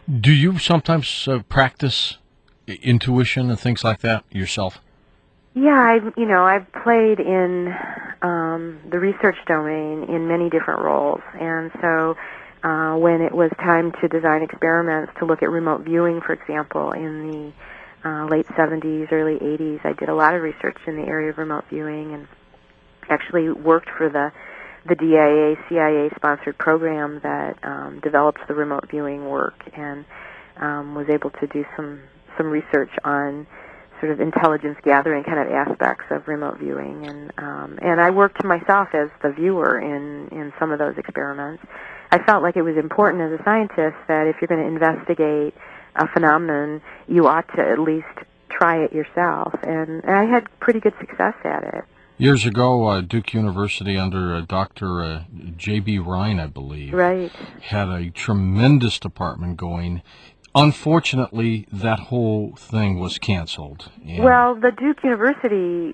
Do you sometimes practice intuition and things like that yourself? Yeah, I've played in the research domain in many different roles, and so when it was time to design experiments to look at remote viewing, for example, in the late 70s, early 80s, I did a lot of research in the area of remote viewing, and actually worked for the DIA CIA-sponsored program that develops the remote viewing work, and was able to do some research on sort of intelligence gathering kind of aspects of remote viewing, and I worked myself as the viewer in some of those experiments. I felt like it was important as a scientist that if you're going to investigate a phenomenon, you ought to at least try it yourself, and I had pretty good success at it. Years ago, Duke University under Dr. J.B. Ryan, I believe, right, had a tremendous department going. Unfortunately, that whole thing was canceled. Well, the Duke University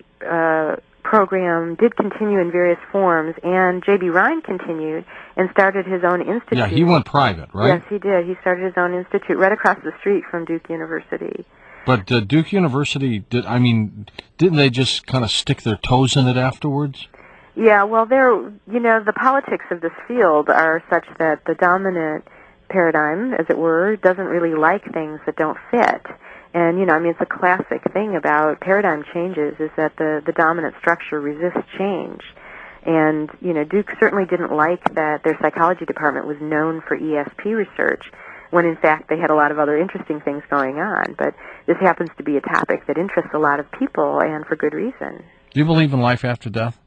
program did continue in various forms, and J.B. Ryan continued and started his own institute. Yeah, he went private, right? Yes, he did. He started his own institute right across the street from Duke University. But Duke University, didn't they just kind of stick their toes in it afterwards? Yeah, well, the politics of this field are such that the dominant paradigm, as it were, doesn't really like things that don't fit. And, it's a classic thing about paradigm changes is that the dominant structure resists change. And, Duke certainly didn't like that their psychology department was known for ESP research, when in fact they had a lot of other interesting things going on. But this happens to be a topic that interests a lot of people, and for good reason. Do you believe in life after death?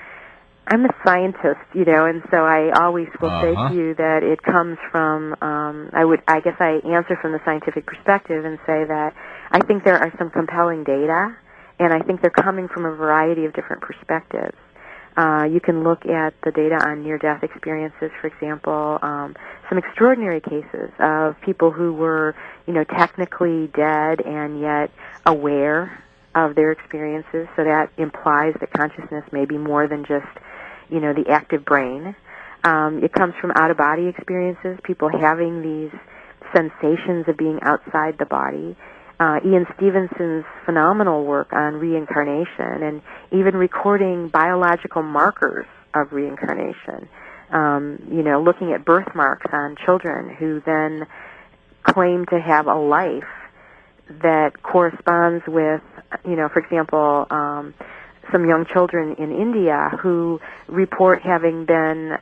I'm a scientist, and so I always will say to you that it comes from, I guess I answer from the scientific perspective and say that I think there are some compelling data, and I think they're coming from a variety of different perspectives. You can look at the data on near-death experiences, for example, some extraordinary cases of people who were, technically dead and yet aware of their experiences, so that implies that consciousness may be more than just the active brain. It comes from out-of-body experiences, people having these sensations of being outside the body. Ian Stevenson's phenomenal work on reincarnation, and even recording biological markers of reincarnation. Looking at birthmarks on children who then claim to have a life that corresponds with, for example, some young children in India who report having been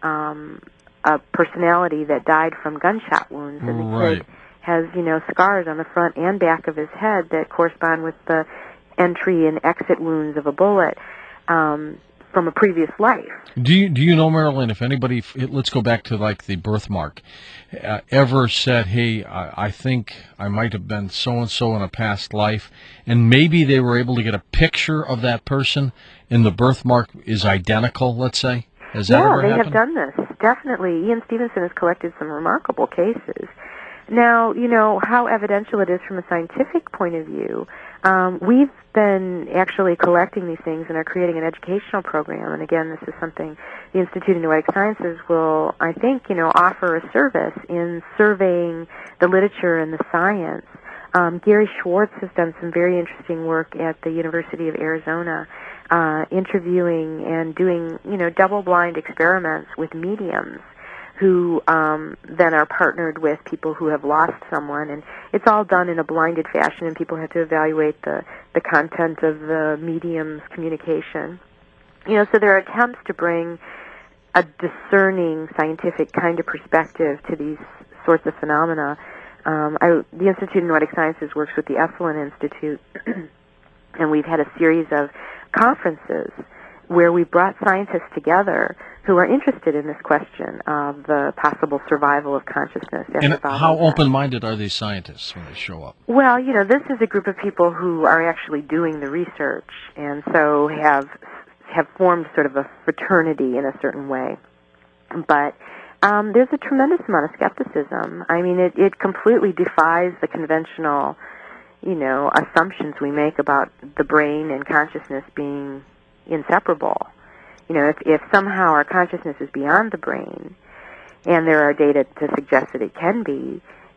a personality that died from gunshot wounds, and the kid has, scars on the front and back of his head that correspond with the entry and exit wounds of a bullet from a previous life. Do you know, Marilyn, if anybody, let's go back to like the birthmark, ever said, hey, I think I might have been so-and-so in a past life, and maybe they were able to get a picture of that person and the birthmark is identical, let's say? Has that ever happened? Yeah, they have done this, definitely. Ian Stevenson has collected some remarkable cases. Now, how evidential it is from a scientific point of view, we've been actually collecting these things and are creating an educational program. And again, this is something the Institute of Noetic Sciences will, I think, offer a service in surveying the literature and the science. Gary Schwartz has done some very interesting work at the University of Arizona, interviewing and doing, double-blind experiments with mediums who then are partnered with people who have lost someone, and it's all done in a blinded fashion, and people have to evaluate the content of the medium's communication. So there are attempts to bring a discerning scientific kind of perspective to these sorts of phenomena. The Institute of Noetic Sciences works with the Esalen Institute, and we've had a series of conferences where we brought scientists together who are interested in this question of the possible survival of consciousness. And how open-minded are these scientists when they show up? Well, this is a group of people who are actually doing the research, and so have formed sort of a fraternity in a certain way. But there's a tremendous amount of skepticism. I mean, it completely defies the conventional, assumptions we make about the brain and consciousness being inseparable. If somehow our consciousness is beyond the brain, and there are data to suggest that it can be,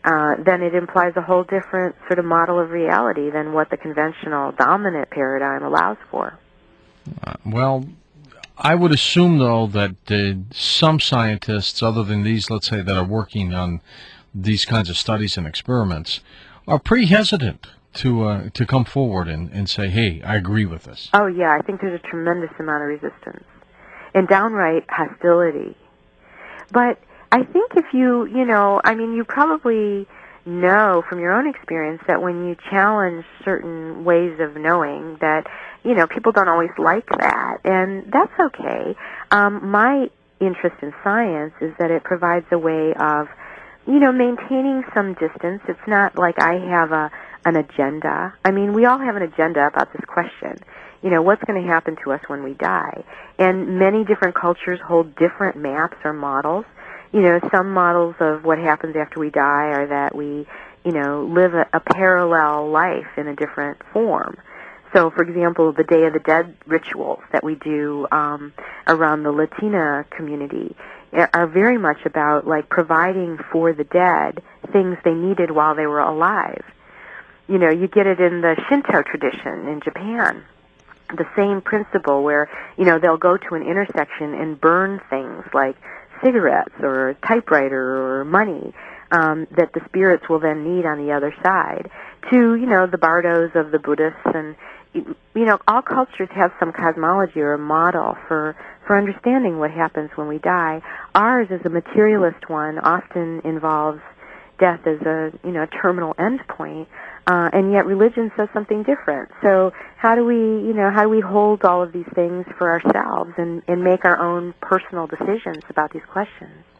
then it implies a whole different sort of model of reality than what the conventional dominant paradigm allows for. Well, I would assume, though, that some scientists, other than these, let's say, that are working on these kinds of studies and experiments, are pretty hesitant to come forward and say, hey, I agree with this. Oh, yeah, I think there's a tremendous amount of resistance and downright hostility. But I think if you probably know from your own experience that when you challenge certain ways of knowing that, people don't always like that, and that's okay. My interest in science is that it provides a way of, maintaining some distance. It's not like I have an agenda. I mean, we all have an agenda about this question. What's going to happen to us when we die? And many different cultures hold different maps or models. Some models of what happens after we die are that we, live a parallel life in a different form. So, for example, the Day of the Dead rituals that we do around the Latina community are very much about, like, providing for the dead things they needed while they were alive. You get it in the Shinto tradition in Japan. The same principle where, they'll go to an intersection and burn things like cigarettes or a typewriter or money that the spirits will then need on the other side, to, the bardos of the Buddhists. And, all cultures have some cosmology or a model for understanding what happens when we die. Ours is a materialist one, often involves death as a, terminal endpoint, and yet religion says something different. So how do we hold all of these things for ourselves and make our own personal decisions about these questions?